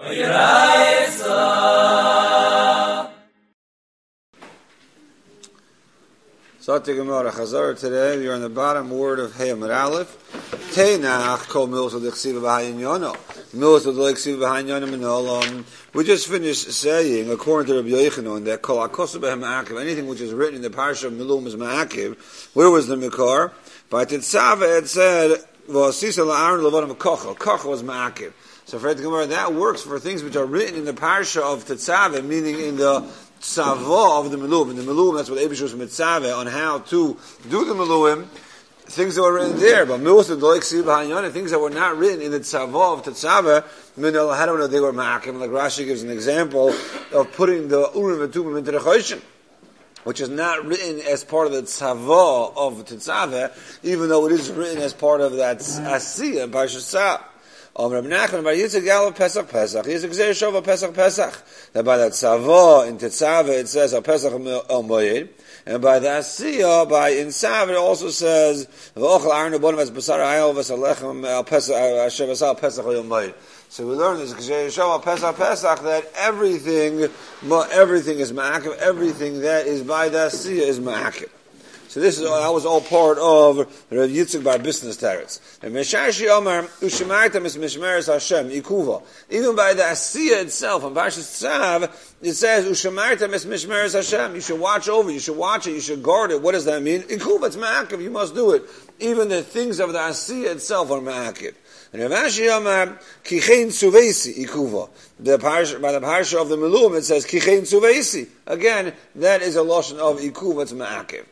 Sati Gemara Chazar today. We are on the bottom word of Hey Amud Aleph. Teinach kol milos l'chsiva b'hayin yono. Milos l'chsiva b'hayin yono minolam. We just finished saying, according to Rabbi Yochanan, that kol akosu b'hem ma'akiv, anything which is written in the parsha of Milum is ma'akiv. Where was the Mikar? By Tetzaveh it said, v'asisa la'aron levanim kochel. Kochel was ma'akiv. So for Gemara, that works for things which are written in the parsha of Tetzaveh, meaning in the Tzava of the Milum. In the Milum, that's what Eibush was mitzaveh on how to do the Miluim, things that were written there. But things that were not written in the Tzava of Tetzaveh, how do we know they were ma'akim? Like Rashi gives an example of putting the Urim and Tumim into the Choshen, which is not written as part of the Tzava of Tetzaveh, even though it is written as part of that Asiyah, Parshas Tzah. Rabbi Nachman Bar Yitzchak Galav Pesach Pesach. He is Gzeir Shova Pesach Pesach. That by that Tzava in Tetzaveh it says Al Pesach El Moed, and by the Asiyah by Insav it also says V'ochel Aaron Abonim as Basar Hayel V'Salechem Al Pesach Asher V'Sal Pesach El Moed. So we learn this Gzeir Shova Pesach Pesach that everything is ma'akiv. Everything that is by the Asiyah is ma'akiv. So that was all part of Rav Yitzchak Bar Bisnus Teretz. And Meshashi Omar Ushemartam is Mishmeres Hashem Ikuva. Even by the Asiyah itself, on Parshas Tzav, it says Ushemartam is Mishmeres Hashem. You should watch over, you should watch it, you should guard it. What does that mean? Ikuva, it's ma'akiv. You must do it. Even the things of the Asiyah itself are ma'akiv. And Rav Ashi Omar Kichein Tzuvesi Ikuva. By the parsha of the Milum, it says Kichein Tzuvesi. Again, that is a lotion of Ikuva. It's ma'akiv.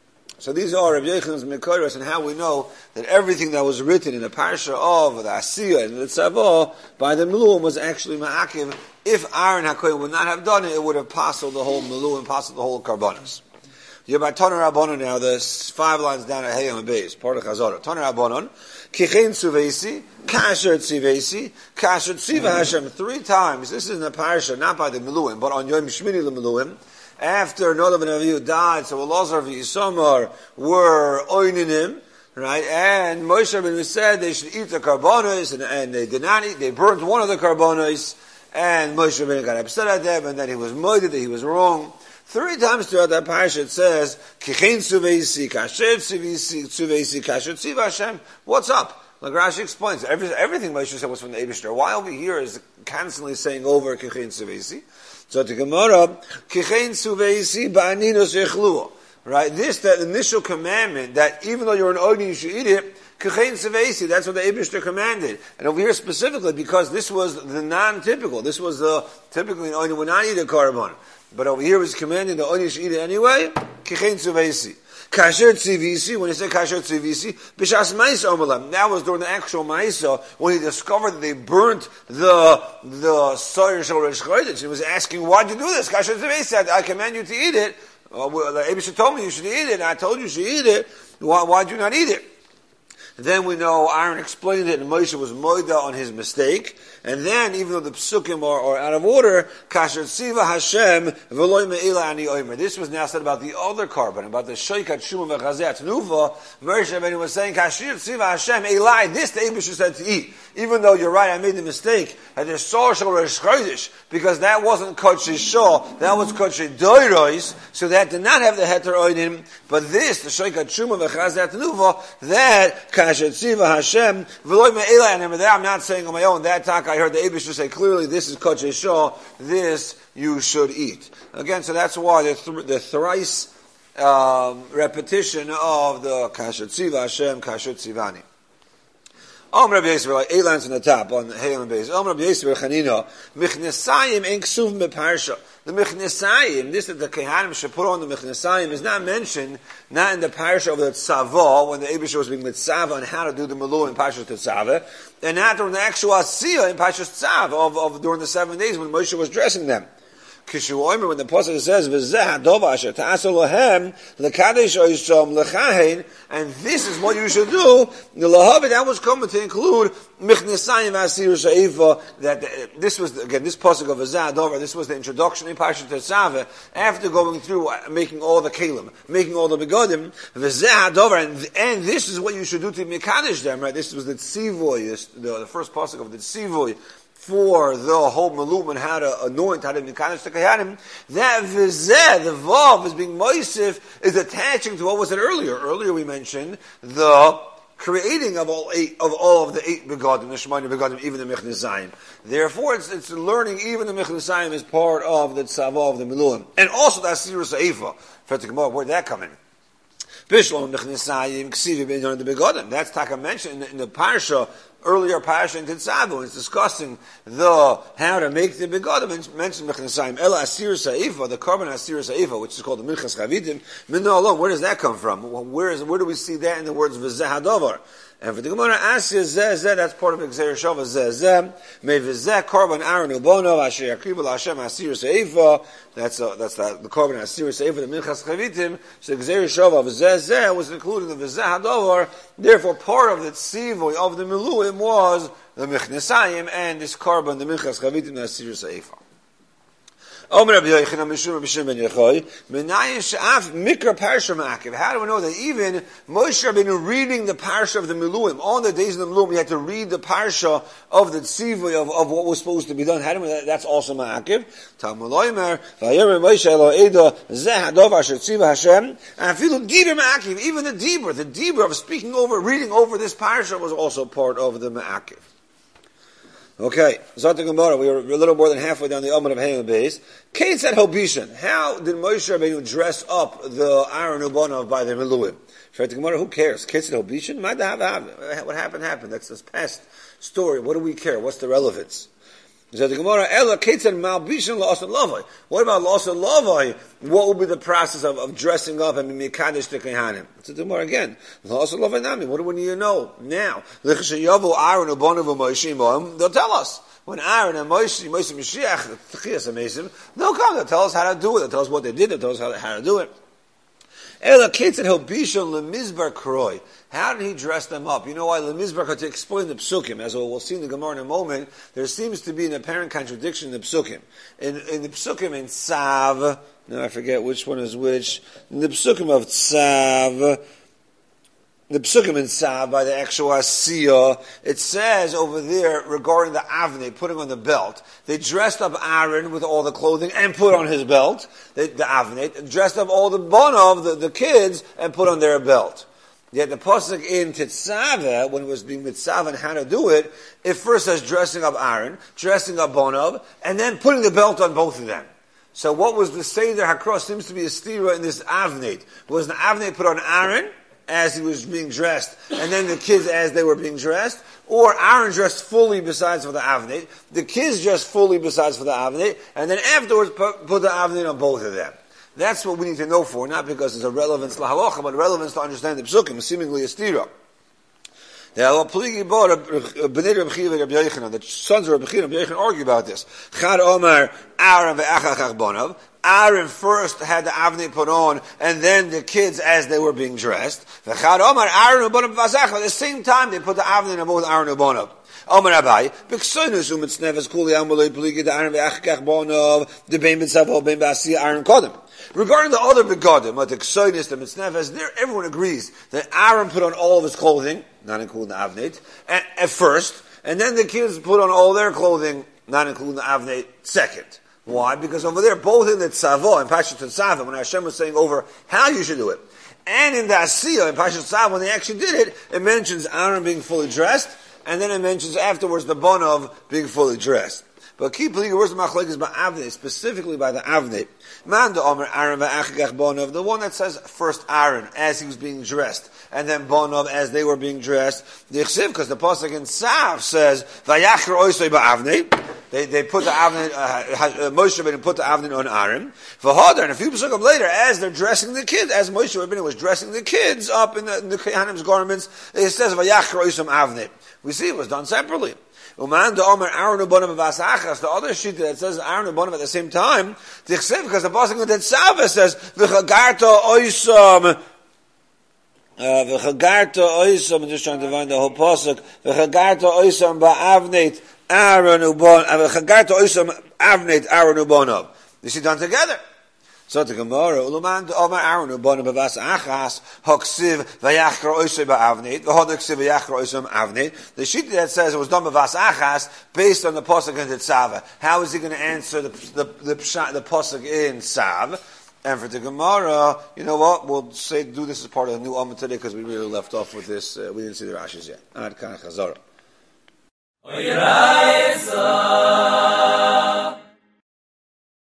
So these are Rabbi Yochanan's Mikoros and how we know that everything that was written in the parsha of the Asiyah and the Tzavah by the Milum was actually ma'akiv. If Aaron HaKohen would not have done it, it would have passed the whole Milum, passed the whole Karbonos. You're by Toner Rabbanon now, the 5 lines down at Hayam and Beis, part of Chazorah. Toner Rabbanon, Kichein Tzuvesi, Kasher Tzivesi, Kasher Tziva Hashem, 3 times. This is in the parsha, not by the Milum, but on Yom Shmini the Miluim. After Nadav and Avihu died, so Elazar and Yisamar were oining him, right? And Moshe Rabbeinu said they should eat the karbonos, and they did not eat. They burned one of the karbonos, and Moshe Rabbeinu got upset at them, and then he was moided that he was wrong. 3 times throughout that parasha it says, Kichein Tzuvesi, Kasher Tzuvesi, Kasher Tziva Hashem. What's up? Like Rashi explains, everything Moshe said was from the Eibishter. Why over here is constantly saying over Kichein Tzuvesi? So the Gemara, Kichein Tzuvesi ba'aninos yechluah. Right? The initial commandment that even though you're an Ogni, you should eat it, Kichein Tzuvesi, that's what the Eibishter commanded. And over here specifically, because this was the non-typical, this was typically an Ogni would not eat a carbon. But over here was commanding the Ogni should eat it anyway, Kichein Tzuvesi. Kasher Tzivisi, when he said Kasher Tzivisi, B'shas Maisa Omalam. That was during the actual Maisa, when he discovered that they burnt the Soyer Shal Rish Chodesh. He was asking, why'd you do this? Kasher Tzivisi, I command you to eat it. The Eibishter told me you should eat it, and I told you should eat it. Why'd you not eat it? Then we know Aaron explained it, and Moshe was moida on his mistake. And then, even though the psukim are out of order, Kasher Tziva Hashem v'loy me'ila ani oimer. This was now said about the other carbon, about the Shoikat Shumah v'chazeh Tnuva. Moshe Rabbeinu was saying, Kasher Tziva Hashem Elai, this the Eibishter said to eat. Even though you're right, I made the mistake. And there's Sor Shal Rish Chodesh, because that wasn't Kodesh Shah, that was Kodesh Doiros, so that did not have the Heter Oidim. But this, the Shoikat Shumah v'chazeh Tnuva, that Kasher Tziva Hashem v'loy me'ila ani oimer. I'm not saying on my own, that talk I heard the Eibishter say clearly, this is Kodesh Shah, this you should eat. Again, so that's why the thrice repetition of the Kasher Tziva Hashem, Kasher Tzivani. Rabbi Yisrael, like 8 lines on the top, on the Hail and Beis. Rabbi Yisrael Chanina, Michnesayim en Ksuvim beParsha. The Michnesayim, this that the Kehanim should put on the Michnesayim, is not mentioned, not in the Parsha of the Tzavah, when the Eibishter was being Mitzavah on how to do the Milu in Parsha Tzavah, and not during the actual Asiyah in Parsha Tzav, of during the 7 days when Moshe was dressing them. When the Pasuk says, and this is what you should do, that was coming to include that this was, again, this Pasuk of V'zeh, this was the introduction in Parshat Tetzaveh, after going through, making all the Kalim, making all the Begodim, and this is what you should do to Mekadesh them, right? This was the Tzivoy, the first Pasuk of the Tzivoy, for the whole malum and how to anoint, how to mikadosh the kayanim, that vizeh, the vav, is being moisif, is attaching to what was it earlier. Earlier we mentioned the creating of all of the 8 begadim, the shemani begadim, even the mechnizayim. Therefore, it's learning even the mechnizayim is part of the tzava of the miluim. And also that sirus ha'efa. Where'd that come in? Bishlom mechnizayim ksivi b'inyan the begadim. That's Taka mentioned in the parsha, earlier parsha in Tetzavu. It's discussing how to make the begadim. It mentioned mechnizayim. Ela asirus ha'efa, the carbon asirus ha'efa, which is called the minchas chavidim. Minna alone, where does that come from? Where do we see that in the words v'zeh hadovar? And for the Gemara asks zeh, that's part of Gzeir Shava zeh. May v'zeh korban Aaron ubono asher yakribu l'Hashem asir seifa. That's the korban asir seifa, the minchas chavitim. So Gzeir Shava zeh was included in the v'zeh hadovar. Therefore, part of the tzivoy of the miluim was the mechnesayim and this korban, the minchas chavitim, the asir seifa. How do we know that even Moshe Rabbeinu reading the parsha of the Miluim, on the days of the Miluim, he had to read the parsha of the tzivui of what was supposed to be done? How do we know that's also ma'akiv? Even the dibur of speaking over, reading over this parsha was also part of the ma'akiv. Okay, Zot Gemara, we were a little more than halfway down the Amud of Hayim Beis. Kate said Hobishan. How did Moshe Rabbeinu dress up the Aaron Ubonav by the Miluim? Zot Gemara, who cares? Kate said Hobishan? What happened. That's this past story. What do we care? What's the relevance? Zot Gemara, Ella Kate said Malbishan La'asan Lavai. What about La'asan Lavai? What will be the process of dressing up and mikadosh the Kehanim? Zot Gemara again. La'asan Lavai Nami. What do we need to know now? They'll tell us. When Aaron and Moshe Mashiach, they'll come. They'll tell us how to do it. They'll tell us what they did. They'll tell us how to do it. Ela Ketzad Hobishon LeMizbar Kroi. How did he dress them up? You know why LeMizbar, to explain the psukim, as we'll see in the Gemara in a moment, there seems to be an apparent contradiction in the psukim. In the psukim in Tzav, now I forget which one is which, in the psukim of Tzav, the psukim in Tzav by the actual Asiyah, it says over there regarding the Avnei, putting on the belt. They dressed up Aaron with all the clothing and put on his belt. The Avnei dressed up all the Bonov, the kids, and put on their belt. Yet the pasuk in Tetzaveh, when it was being mitzvah and how to do it, it first says dressing up Aaron, dressing up Bonov, and then putting the belt on both of them. So what was the Seder HaKross seems to be a stira in this Avnei. Was the Avnei put on Aaron as he was being dressed, and then the kids as they were being dressed, or Aaron dressed fully besides for the Avnei, the kids dressed fully besides for the Avnei, and then afterwards put the Avnei on both of them. That's what we need to know for, not because it's a relevance to halacha, but relevance to understand the psukim, seemingly a stira. The sons of Rabbi Chiya and Rabbi Yochanan argue about this. Chad Omar, Aaron ve'achach bonav. Aaron first had the Avnei put on, and then the kids as they were being dressed. V'chad Omar, Aaron u'bonav v'azach. At the same time, they put the Avnei on both Aaron u'bonav. Omar Abai, b'ksoinus u'mitznevas kuli amalei pligi the Aaron ve'achach bonav, the bein b'tzavo, bein b'asiyah Aaron kodem. Regarding the other begadim, like the ksoinus, the mitznevas, there everyone agrees that Aaron put on all of his clothing, not including the Avnei, at first, and then the kids put on all their clothing, not including the Avnei, second. Why? Because over there, both in the Tzavo and Pashat Tzava, when Hashem was saying over how you should do it, and in the Asiyah and Pashat Tzava, when they actually did it, it mentions Aaron being fully dressed, and then it mentions afterwards the Bonov being fully dressed. But keep believing where's the machlekes by Avnei, specifically by the Avnei. Man the Omer Aaron va'achikach Bonov, the one that says first Aaron as he was being dressed, and then Bonov as they were being dressed. The Chsiv, because the pasuk in Tzav says va'yachar oisei ba'Avnei. They put the Avnei, Moshe Rabbeinu put the Avnei on Aaron. V'hodar, and a few pasukim later, as they're dressing the kids, as Moshe Rabbeinu was dressing the kids up in the Kehanim's garments, it says va'yachar oisei Avnei. We see it was done separately. Uman the Omer Aaron u'bonav v'asachas. The other sheet that says Aaron u'bonav at the same time, tichsev, because the pasuk in the Tzava says v'chagarta oisam. V'chagarta oisam. I'm just trying to find the whole pasuk. V'chagarta oisam ba'avneit Aaron u'bonav. V'chagarta oisam avneit Aaron u'bonav. You see done together. So the Gemara, Uluman Omar Aaron Ubana Bavas Achas Hoksiv Vayachra Oishay Ba'avnit V'Hodoksiv Vayachra Oishay Ba'avnit. The sheet that says it was done Bavas Achas based on the pasuk in Tzava. How is he going to answer the pasuk in Tzav? And for the Gemara, you know what? We'll say do this as part of the new Amma today because we really left off with this. We didn't see the Rashis yet. Ad Kan Chazara.